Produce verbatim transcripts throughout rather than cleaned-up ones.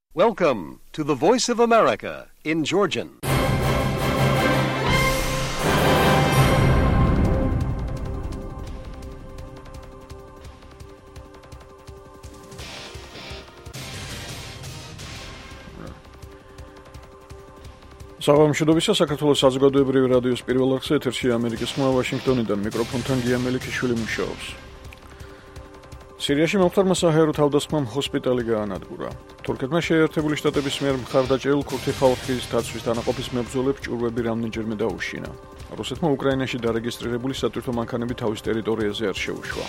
Welcome to the Voice of America in Georgian. საღამოშობისა საქართველოს საზოგადოებრივი რადიოს პირველ არხზე ეთერში ამერიკის ხმა ვაშინგტონიდან მიკროფონთან გია მელიქიშვილი მუშაობს. სირიაში მომხდარმა საჰაერო თავდასხმამ ჰოსპიტალი გაანადგურა. თურქეთმა შეერთებული შტატების მიერ მხარდაჭერილ ქურთი ხალხის დაცვის დანაყოფის მებრძოლებს ჭურვები რამდენჯერმე დაუშინა. რუსეთმა უკრაინაში დარეგისტრირებული სატვირთო მანქანები თავის ტერიტორიაზე არ შეუშვა.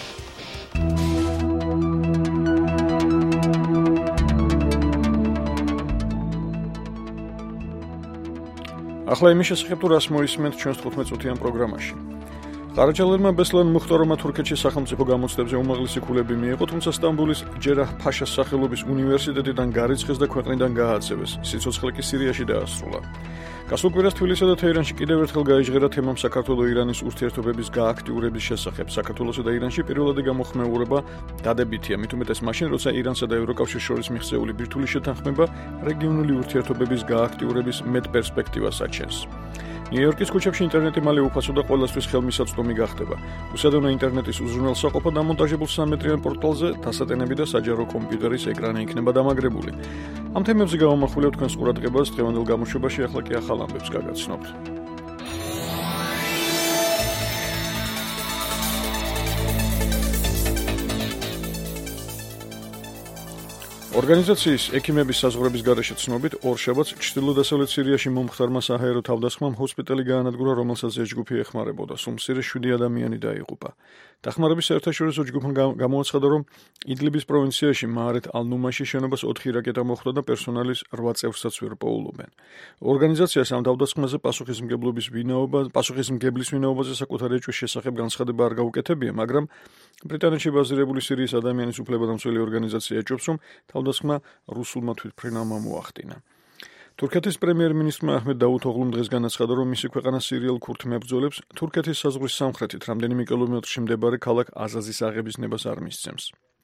ახლა იმის შესახებ თუ რას მოისმენთ ჩვენს თხუთმეტ-წუთიან პროგრამაში. ყარაჩელერმა ბესლან მუხტაროვმა თურქეთში სახელმწიფო გამოცდებზე უმაღლესი ქულები მიიღო, თუმცა სტამბოლის ჯერაჰ ფაშას სახელობის უნივერსიტეტიდან გარიცხეს და ქვეყნიდან გააძევეს. სიცოცხლე კი სირიაში დაასრულა. გასულ კვირას თბილისსა და თეირანში კიდევ ერთხელ გაიჟღერა თემამ საქართველო-ირანის ურთიერთობების გააქტიურების შესახებ. საქართველოსა და ირანში პირველადი გამოხმეურება დადებითია, მით უმეტეს მაშინ, როცა ირანსა და ევროკავშირს შორის მიღწეული ბირთვული შეთანხმება რეგიონული ურთიერთობების გააქტიურების მეტ პერსპექტივას აჩენს. ნიუ-იორკის ქუჩებში ინტერნეტი მალე უფასო და ყველასთვის ხელმისაწვდომი გახდება. უსადევნო ინტერნეტის უზრუნველსაყოფად დამონტაჟებულ სამეტრიან პორტალზე დასატენები და საჯარო კომპიუტერის ეკრანი იქნება დამაგრებული. ამ თემებზე გავამახვილებთ თქვენს ყურადღებას დღევანდელ გამოშვებაში, ახლა კი ახალ ამბებს გაგაცნობთ. ორგანიზაციის ექიმების საზღვრების გარეშე ცნობით, ორშაბათს ჩრდილო-დასავლეთ სირიაში მომხდარმა საჰაერო თავდასხმამ ჰოსპიტალი გაანადგურა, რომელსაც ეს ჯგუფი ეხმარებოდა. სუმსირე შვიდი ადამიანი დაიღუპა. დახმარების საერთაშორისო ჯგუფმა გამოაცხადა, რომ იდლიბის პროვინციაში მაარეთ ალ-ნუმაში შენობას ოთხი რაკეტა მოხვდა და პერსონალის რვა წევრსაც ვერ პოულობენ. ორგანიზაციას ამ თავდასხმაზე პასუხისმგებლობის ვინაობა, პასუხისმგებლის ვინაობაზე საკუთარი ეჭვის შესახებ განცხადება არ გაუკეთებია, მაგრამ ბრიტანეთში ბაზირებული სირიის ადამიანის უფლებადამცველი ორგანიზაცია ეჭვობს, რომ თავდასხმა რუსულმა თვითმფრინავმა მოახდინა. თურქეთის პრემიერ-მინისტრმა აჰმედ დავუთოღლუმ დღეს განაცხადა, რომ მისი ქვეყანა სირიელ ქურთ მებრძოლებს თურქეთის საზღვრის სამხრეთით რამდენიმე კილომეტრში მდებარე ქალაქ აზაზის აღების ნებას არ მისცემს.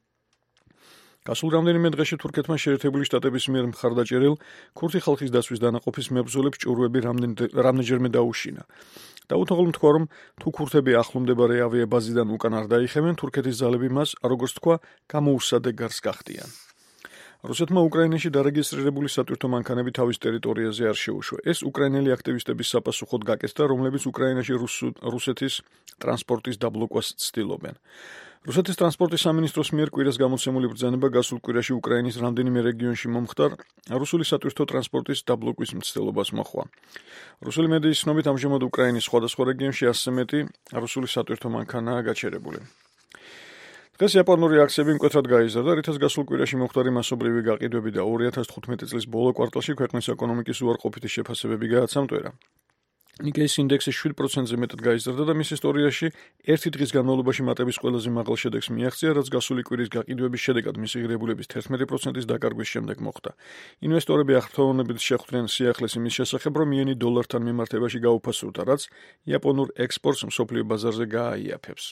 გასულ რამდენიმე დღეში თურქეთმა შეერთებული შტატების მიერ მხარდაჭერილ ქურთი ხალხის დაცვის დანაყოფის მებრძოლებს ჭურვები რამდენჯერმე დაუშინა. დავუთოღლუმ თქვა, რომ თუ ქურთები ახლომდებარე ავიაბაზიდან უკან არ დაიხევენ, თურქეთის ძალები მას, როგორც თქვა, გამოუსადეგ გარს გახდიან. რუსეთმა უკრაინაში დარეგისტრირებული სატვირთო მანქანები თავის ტერიტორიაზე არ შეუშვა. ეს უკრაინელი აქტივისტების sapasუხოდ გაკეთდა, რომლებიც უკრაინაში რუსეთის ტრანსპორტის დაბლოკვას ცდილობენ. რუსეთის ტრანსპორტის სამინისტროს მიერ კვირას გამოცემული ბრძანება გასულ კვირაში უკრაინის რამდენიმე რეგიონში მომხდარ რუსული სატვირთო ტრანსპორტის დაბლოკვის მცდელობას მოჰყვა. რუსული მედიის ცნობით, ამჟამად უკრაინის სხვადასხვა რეგიონში ასზე მეტი რუსული სატვირთო მანქანაა გაჩერებული. დღეს იაპონური აქციები მკვეთრად გაიზარდა, რითაც გასულ კვირაში მომხდარი მასობრივი გაყიდვები და ორი ათას თხუთმეტი წლის ბოლო კვარტალში ქვეყნის ეკონომიკის უარყოფითი შეფასებები გააცამტვერა. ნიკეის ინდექსი შვიდ პროცენტზე მეტად გაიზარდა და მის ისტორიაში ერთი დღის განმავლობაში მატების ყველაზე მაღალ შედეგს მიაღწია, რაც გასული კვირის გაყიდვების შედეგად მისი ღირებულების თერთმეტი პროცენტის დაკარგვის შემდეგ მოხდა. ინვესტორები აღფრთოვანებით შეხვდნენ სიახლეს იმის შესახებ, რომ იენი დოლართან მიმართებაში გაუფასურდა, რაც იაპონურ ექსპორტს მსოფლიო ბაზარზე გააიაფებს.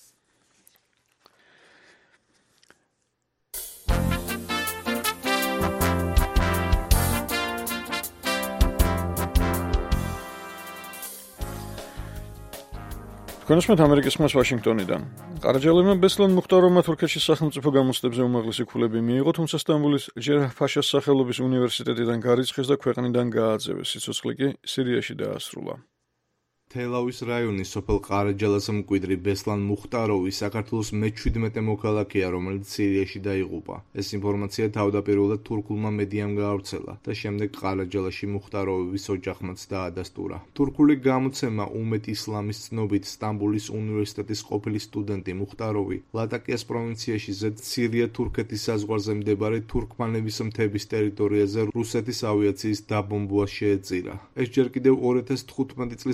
თქვენს მე ამერიკის ხმას ვაშინგტონიდან. ყარაჩელერმა ბესლან მუხტაროვმა თურქეთში სახელმწიფო გამოცდებზე უმაღლესი ქულები მიიღო, თუმცა სტამბოლის ჯერაჰ ფაშას სახელობის უნივერსიტეტიდან გარიცხეს და ქვეყნიდან გააძევეს. სიცოცხლე კი სირიაში დაასრულა. თელავის რაიონის სოფელ ყარაჯალას მკვიდრი ბესლან მუხტაროვი საქართველოს მეჩვიდმეტე მოქალაქეა, რომელიც სირიაში დაიღუპა. ეს ინფორმაცია თავდაპირველად თურქულმა მედიამ გაავრცელა და შემდეგ ყარაჯალაში მუხტაროვის ოჯახმაც დაადასტურა. თურქული გამოცემა უმეტ ისლამის ცნობით სტამბოლის უნივერსიტეტის ყოფილი სტუდენტი მუხტაროვი ლატაკიას პროვინციაში ზედ სირია-თურქეთის საზღვარზე მდებარე თურქმანების მთების ტერიტორიაზე რუსეთის ავიაციის დაბომბვას შეეწირა. ეს ჯერ კიდევ ორი ათას თხუთმეტი წლის დეკემბრის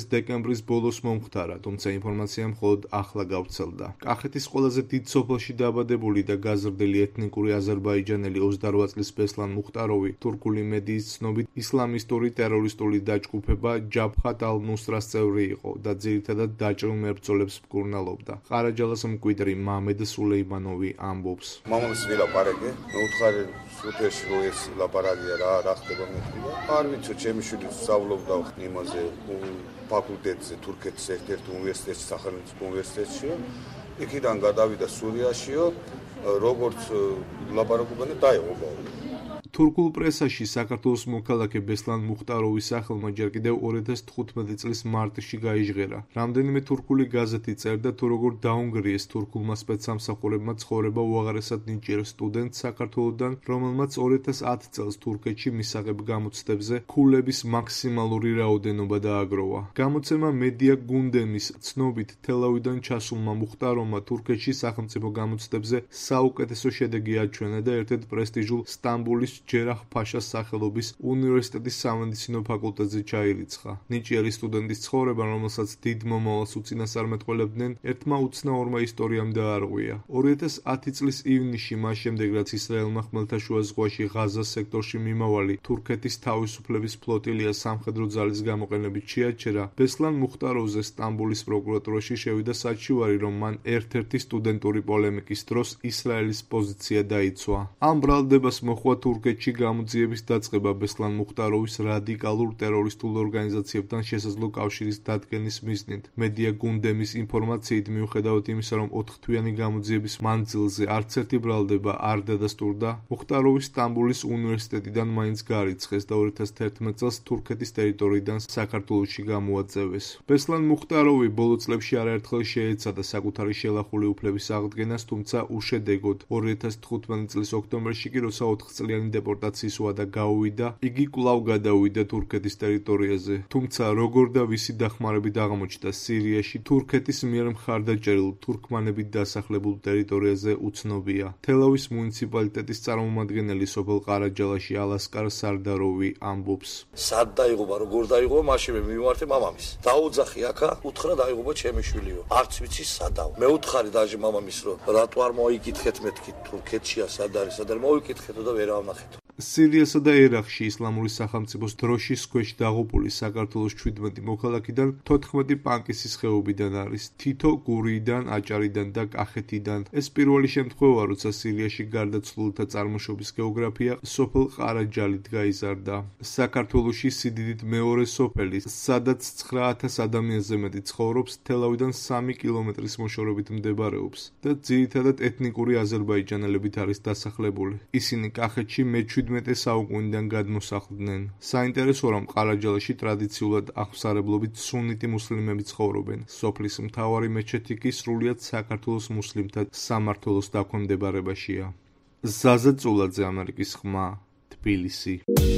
ოქტომბრის ბოლოს მომხდარა, თუმცა ინფორმაცია მხოლოდ ახლა გავრცელდა. კახეთის ყველაზე დიდ სოფელში დაბადებული და გაზრდილი ეთნიკური აზერბაიჯანელი ოცდარვა წლის ბესლან მუხტაროვი თურქული მედიის ცნობით ისლამისტური ტერორისტული დაჯგუფება ჯაბჰათ ალ-ნუსრას წევრი იყო და ძირითადად დაჭრილ მებრძოლებს მკურნალობდა. ყარაჯალას მკვიდრი მამედ სულეიმანოვი ამბობს. მამამის ვილაპარაკე, მე უთხარი სოფელში რო ეს ლაპარაკია რა, რა ხდება მეთქვა. არ ვიცი, ჩემი შვილი სწავლობდა იმაზე ფაკულტეტზე, თურქეთის ერთ-ერთ უნივერსიტეტში, სახელმწიფო უნივერსიტეტში. იქიდან გადავიდა სურიაშიო, როგორც ლაპარაკობენ დაიღუპა. თურქულ პრესაში საქართველოს მოქალაქე ბესლან მუხტაროვის სახელმა ჯერ კიდევ ორი ათას თხუთმეტი წლის მარტში გაიჟღერა. რამდენიმე თურქული გაზეთი წერდა თუ როგორ დაუნგრიეს თურქულმა სპეცსამსახურებმა ცხოვრება უაღრესად ნიჭიერ სტუდენტს საქართველოდან, რომელმაც ორი ათას ათი წელს თურქეთში მისაღებ გამოცდებზე ქულების მაქსიმალური რაოდენობა დააგროვა. გამოცემა მედია გუნდემის ცნობით თელავიდან ჩასულმა მუხტაროვმა თურქეთში სახელმწიფო გამოცდებზე საუკეთესო შედეგი აჩვენა და ერთ-ერთ პრესტიჟულ სტამბოლის ჯერაჰ-ფაშას სახელობის უნივერსიტეტის სამედიცინო ფაკულტეტზე ჩაირიცხა. ნიჭიერი სტუდენტის ცხოვრება, რომელსაც დიდ მომავალს უწინასწარმეტყველებდნენ, ერთმა უცნაურმა ისტორიამ დაარღვია. ორი ათას ათი წლის ივნისში, მას შემდეგ რაც ისრაელმა ხმელთაშუა ზღვაში ღაზას სექტორში მიმავალი თურქეთის თავისუფლების ფლოტილია სამხედრო ძალის გამოყენებით შეაჩერა, ბესლან მუხტაროვზე სტამბოლის პროკურატურაში შევიდა საჩივარი, რომ მან ერთ-ერთი სტუდენტური პოლემიკის დროს ისრაელის პოზიცია დაიცვა. ამ ბრალდებას მოჰყვა თურქეთში გამოძიების დაწყება ბესლან მუხტაროვის რადიკალურ ტერორისტულ ორგანიზაციებთან შესაძლო კავშირის დადგენის მიზნით. მედია გუნდემის ინფორმაციით, მიუხედავად იმისა, რომ ოთხთვიანი გამოძიების მანძილზე არც ერთი ბრალდება არ დადასტურდა, მუხტაროვის სტამბოლის უნივერსიტეტიდან მაინც გაარიცხეს და ორი ათას თერთმეტ წელს თურქეთის ტერიტორიიდან საქართველოში გამოაწევეს. ბესლან მუხტაროვი ბოლო წლებში არაერთხელ შეეცადა საკუთარი შელახული უფლების აღდგენას, თუმცა უშედეგოდ. ორი ათას თხუთმეტი წლის ოქტომბერში კი, როცა ოთხწლიანი დეპორტაციის ვადა გაუვიდა, იგი კვლავ გადავიდა თურქეთის ტერიტორიაზე. თუმცა როგორ და ვისი დახმარებით აღმოჩნდა სირიაში თურქეთის მიერ მხარდაჭერილ თურქმანებით დასახლებულ ტერიტორიაზე უცნობია. თელავის მუნიციპალიტეტის წარმომადგენელი სოფელ ყარაჯალაში ალასკარ სარდაროვი ამბობს. სად დაიღუპა, როგორ დაიღუპა, მაშინვე მივმართე მამამის. დაუძახი აქა, უთხრა დაიღუპა ჩემი შვილიო. არც ვიცი სადაო. მე უთხარი დაჟე მამამის, რომ რატო არ მოიკითხეთ მეთქი თურქეთშია სად არის, სად არ მოიკითხეთო და ვერ ავნახეთო. სირიასა და ერაყში ისლამური სახელმწიფოს დროშის ქვეშ დაღუპული საქართველოს ჩვიდმეტი მოქალაქიდან თოთხმეტი პანკისის ხეობიდან არის, თითო გურიიდან, აჭარიდან და კახეთიდან. ეს პირველი შემთხვევა, როცა სირიაში გარდაცვლულთა წარმოშობის გეოგრაფია სოფელ ყარაჯალით გაიზარდა. საქართველოში სიდიდით მეორე სოფელი, სადაც ცხრა ათას ადამიანზე მეტი ცხოვრობს, თელავიდან სამი კილომეტრის მოშორებით მდებარეობს და ძირითადად ეთნიკური აზერბაიჯანელებით არის დასახლებული. ისინი კახეთში მეჩვიდმეტე საუკუნიდან გადმოსახლდნენ. საინტერესოა, რომ ყარაჯალაში ტრადიციულად აღმსარებლობით სუნიტი მუსლიმები ცხოვრობენ. სოფლის მთავარი მეჩეთი კი სრულიად საქართველოს მუსლიმთა სამმართველოს დაქვემდებარებაშია. ზაზა წულაძე, ამერიკის ხმა, თბილისი.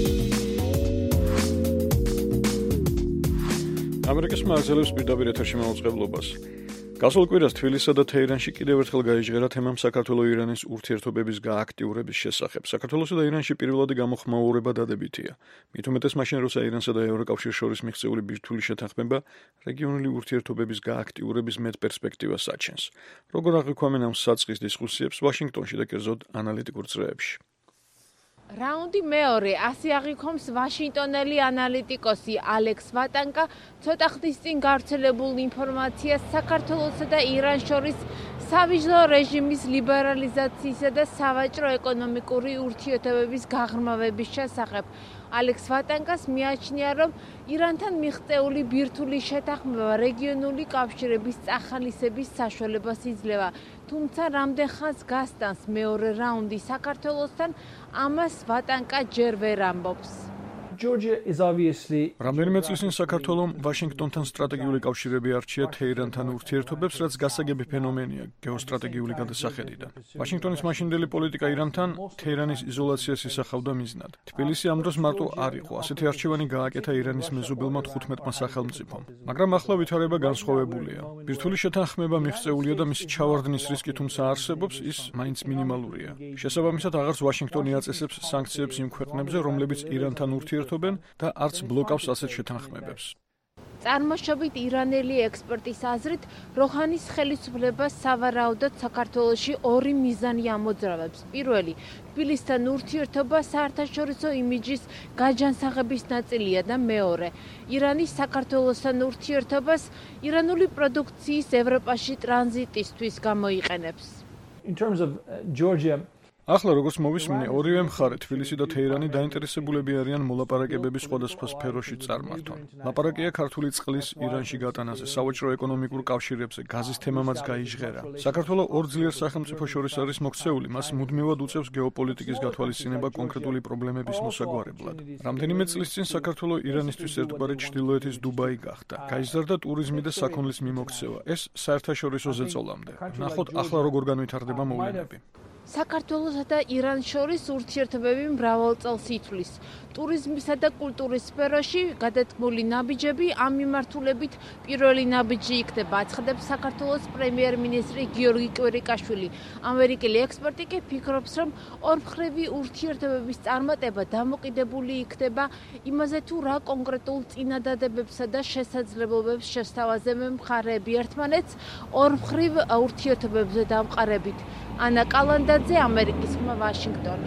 ამერიკის ხმა აძლევს პირდაპირ ეთერში მაუწყებლობას. გასულ კვირას თბილისსა და თეირანში კიდევ ერთხელ გაიჟღერა თემამ საქართველო-ირანის ურთიერთობების გააქტიურების შესახებ. საქართველოსა და ირანში პირველადი გამოხმაურება დადებითია. მით უმეტეს მაშინ, როცა ირანსა და ევროკავშირს შორის მიღწეული ბირთვული შეთანხმება რეგიონული ურთიერთობების გააქტიურების მეტ პერსპექტივას აჩენს. როგორ აღიქვამენ ამ საწყის დისკუსიებს ვაშინგტონში და კერძოდ ანალიტიკურ წრეებში. რაუნდი მეორე, ასე აღიქვამს ვაშინგტონელი ანალიტიკოსი ალექს ვატანკა ცოტა ხნის წინ გავრცელებულ ინფორმაციას საქართველოსა და ირანს შორის სავიჟლო რეჟიმის ლიბერალიზაციისა და სავაჭრო ეკონომიკური ურთიერთობების გაღრმავების შესახებ. ალექს ვატანკას მიაჩნია, რომ ირანთან მიღწეული ბირთვული შეთანხმება რეგიონული კავშირების წახალისების საშუალებას იძლევა. თუმცა რამდენ ხანს გასტანს მეორე რაუნდი საქართველოსთან, ამას ვატანკა ჯერ ვერ ამბობს. რამდენიმე წლის წინ საქართველომ ვაშინგტონთან სტრატეგიული კავშირები არჩია თეირანთან ურთიერთობებს, რაც გასაგები ფენომენია გეოსტრატეგიული გადასახედიდან. ვაშინგტონის მაშინდელი პოლიტიკა ირანთან თეირანის იზოლაციას ისახავდა მიზნად. თბილისი ამ დროს მარტო არ იყო, ასეთი არჩევანი გააკეთა ირანის მეზობელმა თხუთმეტმა სახელმწიფომ. მაგრამ ახლა ვითარება განსხვავებულია. ბირთვული შეთანხმება მიღწეულია და მისი ჩავარდნის რისკი თუმცა არსებობს, ის მაინც მინიმალურია. შესაბამისად, აღარც ვაშინგტონი აწესებს სანქციებს იმ ქვეყნებზე, რომლებიც ირანთან ურთიერთობენ და არც ბლოკავს ასეთ შეთანხმებებს. წარმოშობით ირანელი ექსპერტის აზრით, როჰანის ხელისუფლება სავარაუდოდ საქართველოში ორი მიზანი ამოძრავებს. პირველი, თბილისთან ურთიერთობა საერთაშორისო იმიჯის გაჯანსაღების ნაწილია და მეორე, ირანის საქართველოსთან ურთიერთობას ირანული პროდუქციის ევროპაში ტრანზიტისთვის გამოიყენებს. In terms of uh, Georgia, ახლა როგორც მოვისმინე, ორივე მხარე თბილისი და თეირანი დაინტერესებულები არიან მოლაპარაკებების სხვადასხვა სფეროში წარმართონ. ლაპარაკია ქართული წყლის ირანში გატანაზე, სავაჭრო ეკონომიკურ კავშირებზე, გაზის თემამაც გაიჟღერა. საქართველოს ორ ძლიერ სახელმწიფო შორის არის მოქცეული, მას მუდმივად უწევს გეოპოლიტიკის გათვალისწინება კონკრეტული პრობლემების მოსაგვარებლად. რამდენიმე წლის წინ საქართველოს ირანისთვის ერთგვარი ჩრდილოეთის დუბაი გახდა. გაიზარდა ტურიზმი და საქონლის მიმოქცევა. ეს საერთაშორისო ზეწოლამდე. ნახოთ ახლა როგორ განვითარდება მოვლენები. საქართველოსა და ირანს შორის ურთიერთობები მრავალ წელს ითვლის. ტურიზმისა და კულტურის სფეროში გადადგმული ნაბიჯები ამ მიმართულებით პირველი ნაბიჯი იქნება, აცხადებს საქართველოს პრემიერ-მინისტრი გიორგი კვირიკაშვილი. ამერიკელი ექსპერტი კი ფიქრობს, რომ ორმხრივი ურთიერთობების წარმატება დამოკიდებული იქნება იმაზე, თუ რა კონკრეტულ წინადადებებსა და შესაძლებლობებს შესთავაზებენ მხარეები ერთმანეთს ორმხრივ ურთიერთობებზე დამყარებით. ანა კალანდაძე, ამერიკის ხმა, ვაშინგტონი.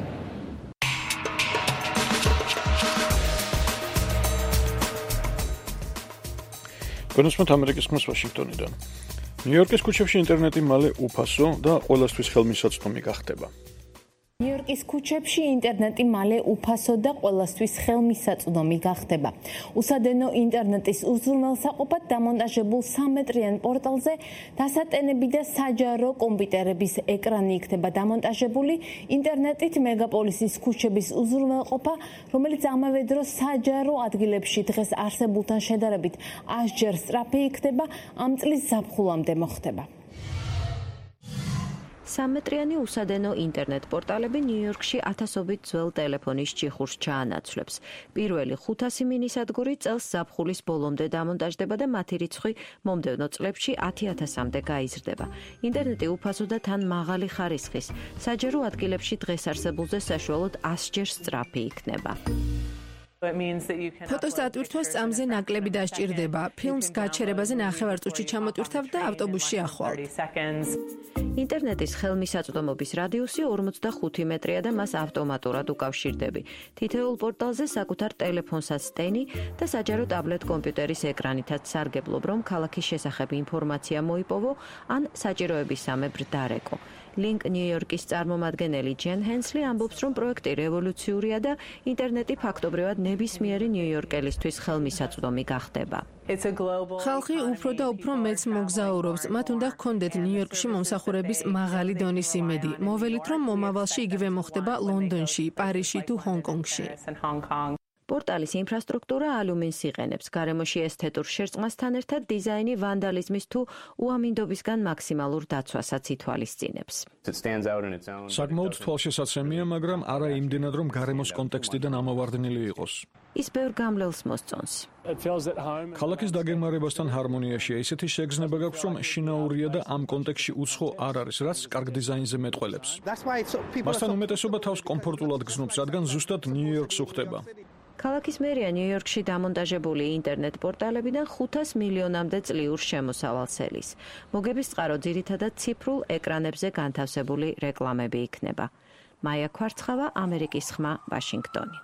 გონოსმოთ ამერიკის ხმას ვაშინგტონიდან. ნიუ-იორკის ქუჩებში ინტერნეტი მალე უფასო და ყველასთვის ხელმისაწვდომი გახდება. ნიუ-იორკის ქუჩებში ინტერნეტი მალე უფასო და ყველასთვის ხელმისაწვდომი გახდება. უსადენო ინტერნეტის უზრუნველსაყოფად დამონტაჟებულ სამეტრიან პორტალზე დასატენები და საჯარო კომპიუტერების ეკრანი იქნება დამონტაჟებული. ინტერნეტით მეგაპოლისის ქუჩების უზრუნველყოფა, რომელიც ამავე დროს საჯარო ადგილებში დღეს არსებულთან შედარებით ათჯერ სწრაფი იქნება, ამ წლის ზაფხულამდე მოხდება. სამეტრიანი უსადენო ინტერნეტ პორტალები ნიუ-იორკში ათასობით ძველ ტელეფონის ჭიხურს ჩაანაცვლებს. პირველი ხუთასი მინისადგური წელს ზაფხულის ბოლომდე დამონტაჟდება და მათი რიცხვი მომდევნო წლებში ათი ათასამდე გაიზრდება. ინტერნეტი უფასო და თან მაღალი ხარისხის. საჯარო ადგილებში დღეს არსებულზე საშუალოდ ასჯერ სწრაფი იქნება. ფოტოს დატვირთვას წამზე ნაკლები დასჭირდება. ფილმს გაჩერებაზე ნახევარწუთში ჩამოტვირთავ და ავტობუსში ახვალ. ინტერნეტის ხელმისაწვდომობის რადიუსი ორმოცდახუთი მეტრია და მას ავტომატურად უკავშირდები. თითოეულ პორტალზე საკუთარ ტელეფონსაც ტენი და საჯარო ტაბლეტ კომპიუტერის ეკრანითაც სარგებლობ, რომ ქალაქის შესახებ ინფორმაცია მოიპოვო ან საჭიროებისამებრ დარეკო. ლინკ ნიუ-იორკის წარმომადგენელი ჯენ ჰენსლი ამბობს, რომ პროექტი რევოლუციურია და ინტერნეტი ფაქტობრივად ნებისმიერი ნიუ-იორკელისთვის ხელმისაწვდომი გახდება. ხალხი უფრო და უფრო მეც მოგზაურობს. მათ უნდა ჰქონდეთ ნიუ-იორკში მომსახურების მაღალი დონის იმედი. მოველით, რომ მომავალში იგივე მოხდება ლონდონში, პარიზში თუ ჰონგ-კონგში. პორტალის ინფრასტრუქტურა ალუმინს იყენებს. გარემოში ესთეტურ შერწყმასთან ერთად დიზაინი ვანდალიზმის თუ უამინდობისგან მაქსიმალურ დაცვასაც ითვალისწინებს. საკმაოდ თვალშესაცემია, მაგრამ არა იმდენად, რომ გარემოს კონტექსტიდან ამოვარდნილი იყოს. ის ბევრ გამლელს მოსწონს. ქალაქის დაგემარებასთან ჰარმონიაშია. ისეთი შეგრძნება გაქვს, რომ შინაურია და ამ კონტექსტში უცხო არ არის, რაც კარგ დიზაინზე მეტყველებს. მასთან უმეტესობა თავს კომფორტულად გრძნობს, რადგან ზუსტად ნიუ-იორკს უხდება. ქალაქის მერია ნიუ-იორკში დამონტაჟებული ინტერნეტ პორტალებიდან ხუთას მილიონამდე წლიურ შემოსავალს ელის. მოგების წყარო ძირითადად ციფრულ ეკრანებზე განთავსებული რეკლამები იქნება. მაია ქვარცხავა, ამერიკის ხმა, ვაშინგტონი.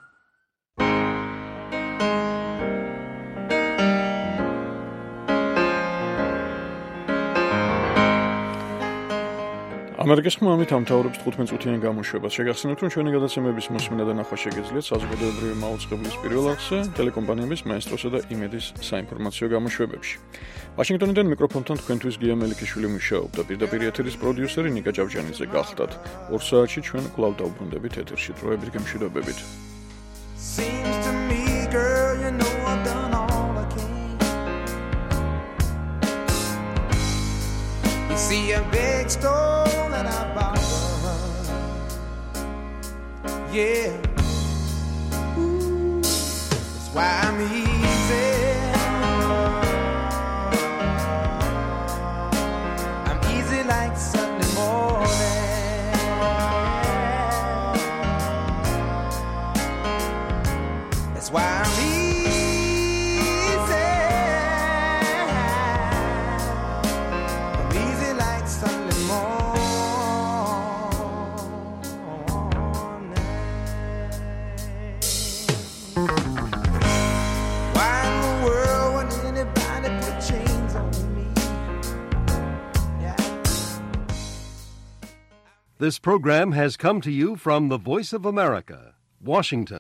ამერიკის ხმა ამით ამთავრებს თხუთმეტ წუთიან გამოშვებას. შეგახსენებთ, რომ ჩვენი გადაცემების მოსმენა და ნახვა შეგიძლიათ საზოგადოებრივი მაუწყებლის პირველ არხზე, ტელეკომპანიების მაესტროსა და იმედის საინფორმაციო გამოშვებებში. ვაშინგტონიდან მიკროფონთან თქვენთვის გია მელიქიშვილი მუშაობდა. პირდაპირ ეთერის პროდიუსერი ნიკა ჭავჭანიძე გახდათ. ორ საათში ჩვენ კვლავ დავბრუნდებით ეთერში. დროებით გემშვიდობებით. See a big stone and I borrow her. Yeah. Ooh, that's why I'm easy. I'm easy like Sunday morning. That's why I'm easy. This program has come to you from the Voice of America, Washington.